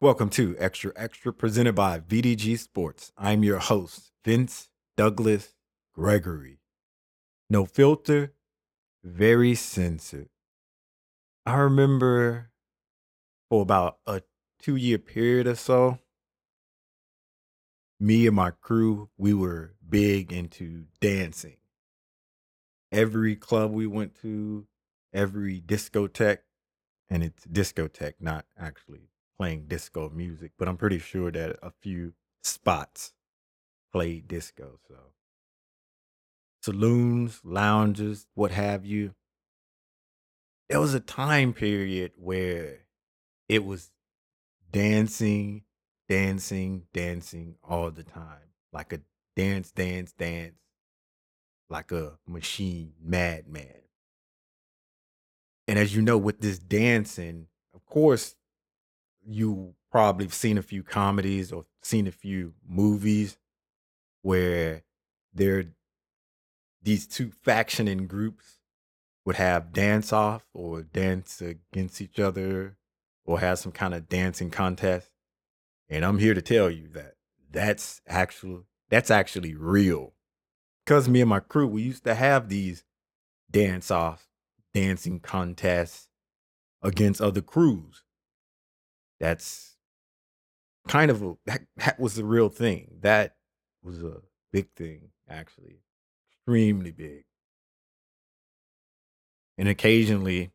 Welcome to Extra Extra presented by VDG Sports. I'm your host, Vince Douglas Gregory. No filter, very censored. I remember for about a 2 year period or so, me and my crew, we were big into dancing. Every club we went to, every discotheque, and it's discotheque, not actually playing disco music, but I'm pretty sure that a few spots played disco. So saloons, lounges, what have you. There was a time period where it was dancing, dancing all the time. Like a dance, like a machine madman. And as you know, with this dancing, of course, you probably have seen a few comedies or seen a few movies where there are these two faction and groups would have dance off or dance against each other or have some kind of dancing contest. And I'm here to tell you that that's actually real. Cause me and my crew, we used to have these dance off dancing contests against other crews. That's that was the real thing. That was a big thing, actually. Extremely big. And occasionally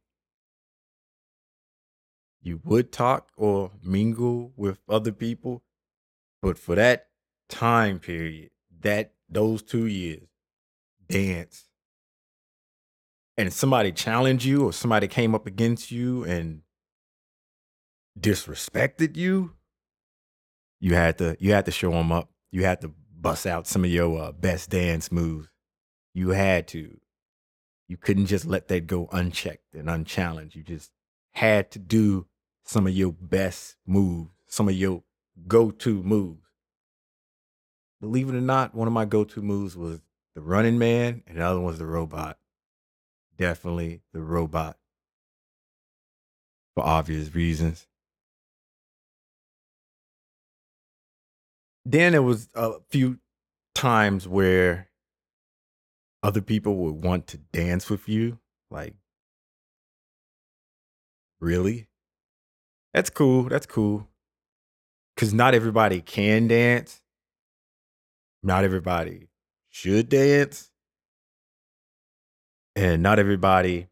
you would talk or mingle with other people. But for that time period, that those 2 years, dance, and somebody challenged you or somebody came up against you and disrespected you, you had to show them up. You had to bust out some of your best dance moves. You had to. You couldn't just let that go unchecked and unchallenged. You just had to do some of your best moves, some of your go-to moves. Believe it or not, one of my go-to moves was the running man, and the other one's the robot. Definitely the robot for obvious reasons. Then there was a few times where other people would want to dance with you. Like, really? That's cool. That's cool. Because not everybody can dance. Not everybody should dance. And not everybody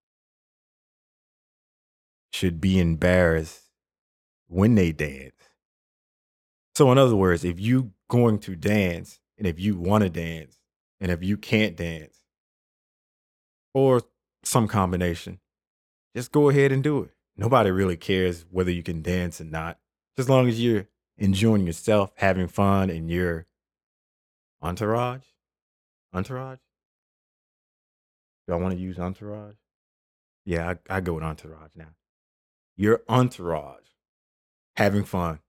should be embarrassed when they dance. So, in other words, if you going to dance and if you want to dance and if you can't dance or some combination, just go ahead and do it. Nobody really cares whether you can dance or not. Just as long as you're enjoying yourself, having fun, and your entourage. Entourage? Do I want to use entourage? Yeah, I go with entourage now. Your entourage having fun.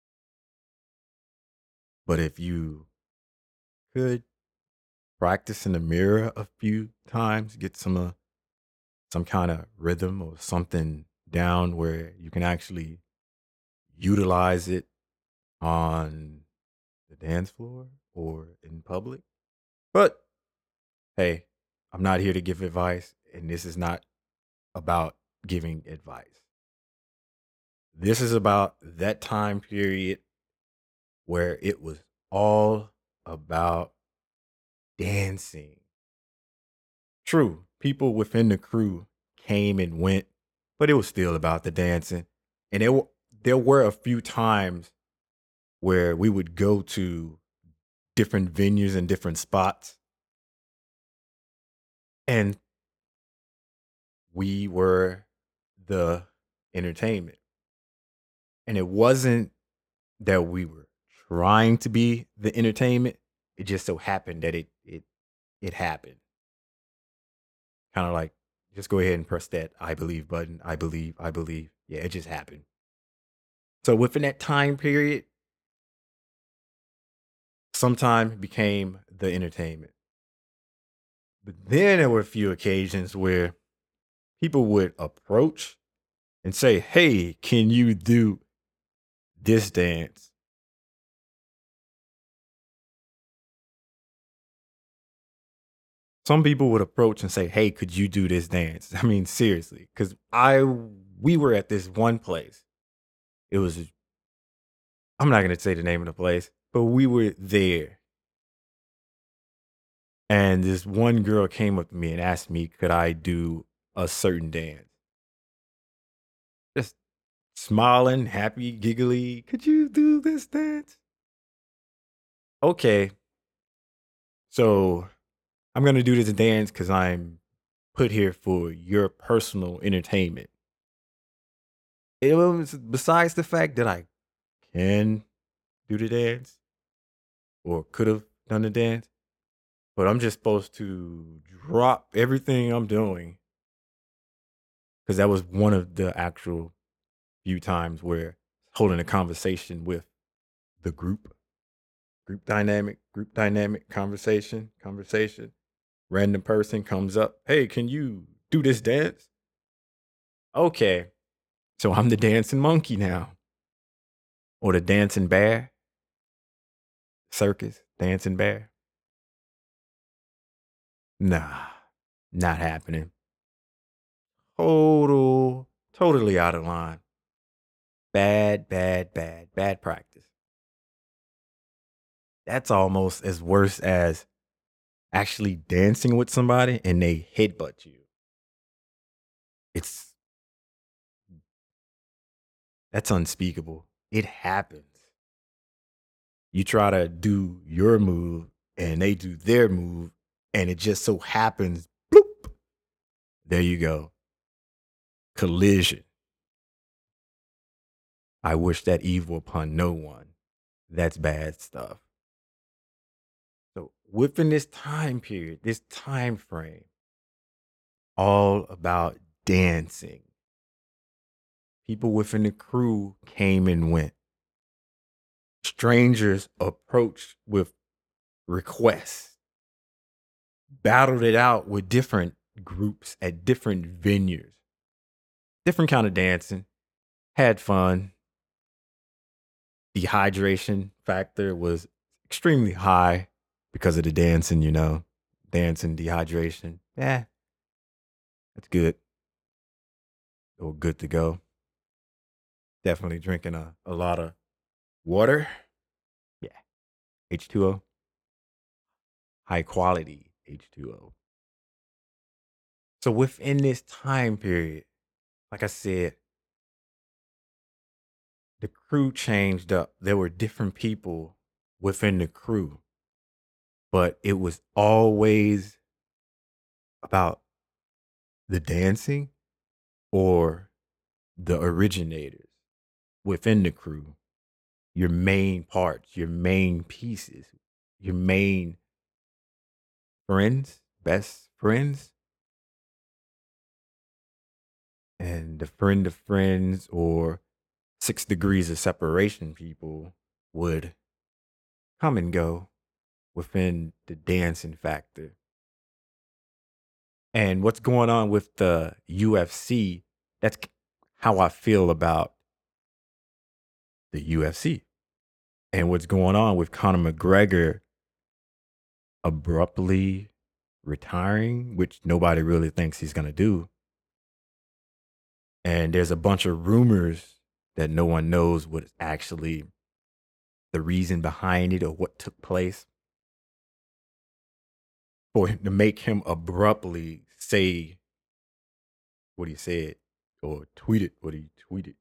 But if you could practice in the mirror a few times, get some kind of rhythm or something down where you can actually utilize it on the dance floor or in public. But hey, I'm not here to give advice, and this is not about giving advice. This is about that time period where it was all about dancing. True, people within the crew came and went, but it was still about the dancing. And there were a few times where we would go to different venues and different spots, and we were the entertainment. And it wasn't that we were trying to be the entertainment. It just so happened that it happened. Kind of like just go ahead and press that I believe button. I believe. Yeah, it just happened. So within that time period, sometime it became the entertainment. But then there were a few occasions where people would approach and say, "Hey, can you do this dance. Some people would approach and say, "Hey, could you do this dance?" I mean, seriously, because we were at this one place. It was I'm not gonna say the name of the place, but we were there, and this one girl came up to me and asked me, could I do a certain dance? Just smiling, happy, giggly. Could you do this dance? Okay, so I'm gonna do this dance because I'm put here for your personal entertainment. It was besides the fact that I can do the dance or could have done the dance, but I'm just supposed to drop everything I'm doing because that was one of the actual few times where holding a conversation with the group dynamic, conversation. Random person comes up, hey, can you do this dance? Okay, so I'm the dancing monkey now, or the dancing bear, circus, dancing bear. Nah, not happening. Totally out of line. Bad practice. That's almost as worse as actually dancing with somebody and they headbutt you. It's That's unspeakable. It happens. You try to do your move and they do their move, and it just so happens, bloop, there you go. Collision. I wish that evil upon no one. That's bad stuff. So within this time period, this time frame, all about dancing. People within the crew came and went. Strangers approached with requests, battled it out with different groups at different venues. Different kind of dancing, had fun. Dehydration factor was extremely high because of the dancing, dancing, dehydration. Yeah, that's good. Or good to go. Definitely drinking a lot of water. Yeah, H2O, high quality H2O. So within this time period, like I said, the crew changed up. There were different people within the crew, but it was always about the dancing or the originators within the crew, your main parts, your main pieces, your main friends, best friends, and the friend of friends or 6 degrees of separation people would come and go within the dancing factor. And what's going on with the UFC, that's how I feel about the UFC. And what's going on with Conor McGregor abruptly retiring, which nobody really thinks he's going to do. And there's a bunch of rumors that no one knows what is actually the reason behind it or what took place for him to make him abruptly say what he said or tweeted what he tweeted.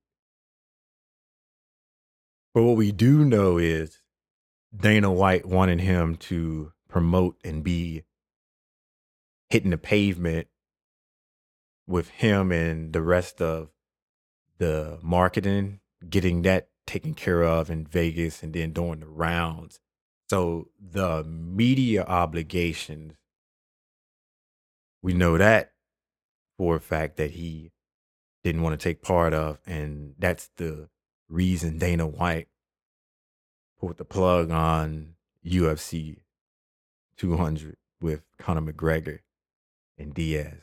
But what we do know is Dana White wanted him to promote and be hitting the pavement with him and the rest of the marketing, getting that taken care of in Vegas and then doing the rounds. So the media obligations, we know that for a fact that he didn't want to take part of. And that's the reason Dana White pulled the plug on UFC 200 with Conor McGregor and Diaz.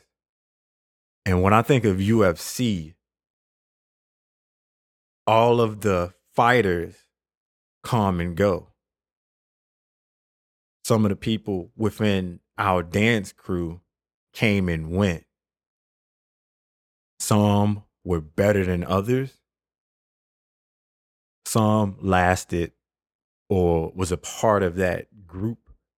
And when I think of UFC, all of the fighters come and go. Some of the people within our dance crew came and went. Some were better than others. Some lasted or was a part of that group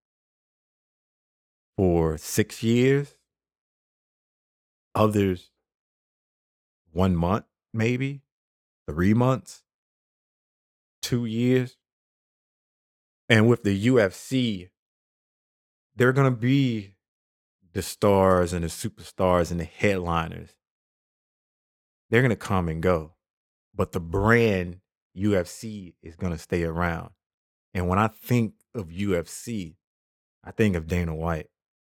for 6 years. Others, 1 month, maybe 3 months, 2 years. And with the UFC, they're going to be the stars and the superstars and the headliners. They're going to come and go. But the brand UFC is going to stay around. And when I think of UFC, I think of Dana White.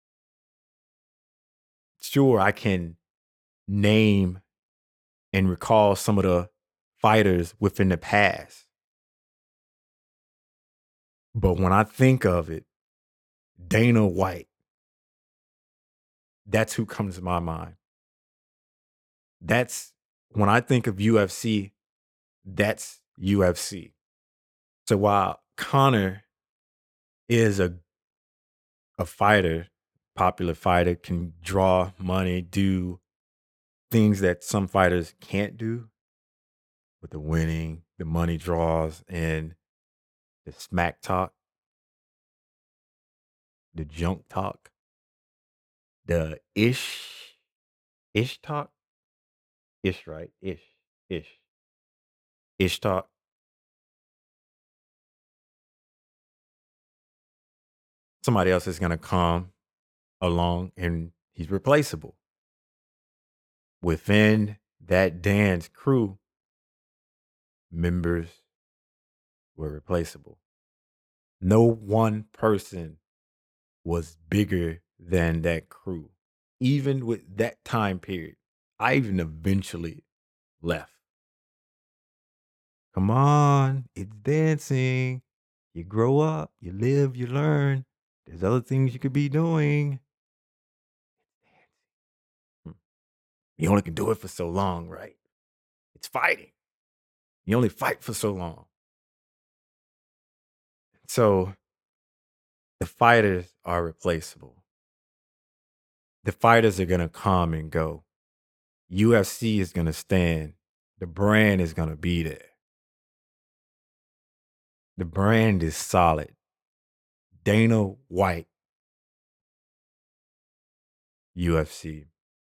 Sure, I can name and recall some of the fighters within the past. But when I think of it, Dana White, that's who comes to my mind. That's when I think of UFC, that's UFC. So while Connor is a fighter, popular fighter, can draw money, do things that some fighters can't do with the winning, the money draws, and the smack talk, the junk talk, the ish talk, ish, right? Ish, ish talk. Somebody else is going to come along and he's replaceable. Within that dance crew, members were replaceable. No one person was bigger than that crew. Even with that time period, I even eventually left. Come on, it's dancing. You grow up, you live, you learn. There's other things you could be doing. Hmm. You only can do it for so long, right? It's fighting. You only fight for so long. So the fighters are replaceable. The fighters are going to come and go. UFC is going to stand. The brand is going to be there. The brand is solid. Dana White, UFC.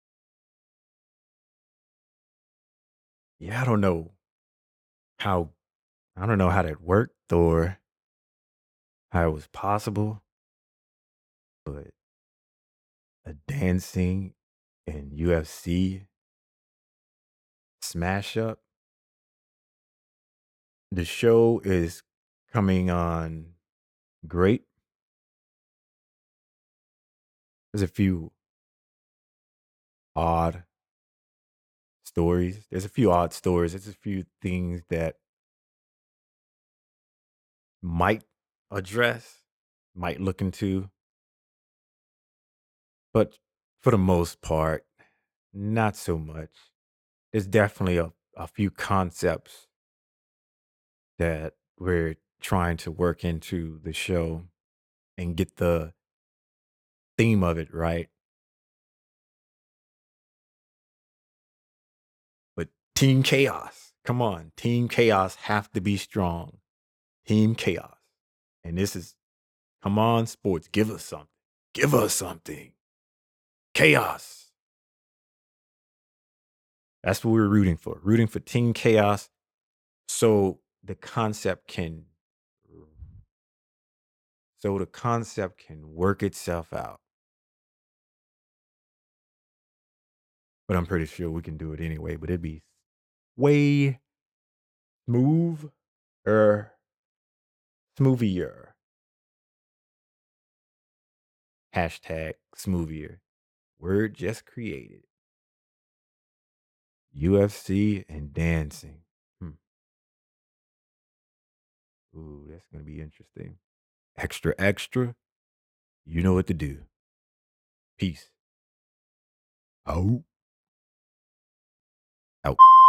Yeah, how I don't know how that worked or how it was possible, but a dancing and UFC smash up. The show is coming on great. There's a few odd stories. There's a few odd stories. There's a few things that might address, might look into, but for the most part, not so much. There's definitely a few concepts that we're trying to work into the show and get the theme of it right. But Team Chaos, come on, Team Chaos have to be strong. Team Chaos. And this is, come on, sports, give us something. Give us something. Chaos. That's what we're rooting for. Rooting for Team Chaos so the concept can work itself out. But I'm pretty sure we can do it anyway, but it'd be way smooth er smoothier. Hashtag smoothier. Word just created. UFC and dancing. Hmm. Ooh, that's gonna be interesting. Extra, extra. You know what to do. Peace. Out. Out.